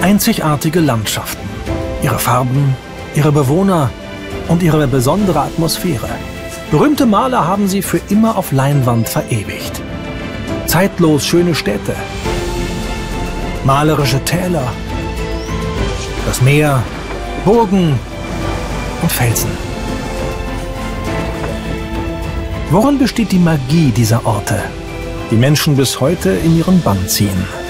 Einzigartige Landschaften, ihre Farben, ihre Bewohner und ihre besondere Atmosphäre. Berühmte Maler haben sie für immer auf Leinwand verewigt. Zeitlos schöne Städte, malerische Täler, das Meer, Burgen und Felsen. Worin besteht die Magie dieser Orte, die Menschen bis heute in ihren Bann ziehen?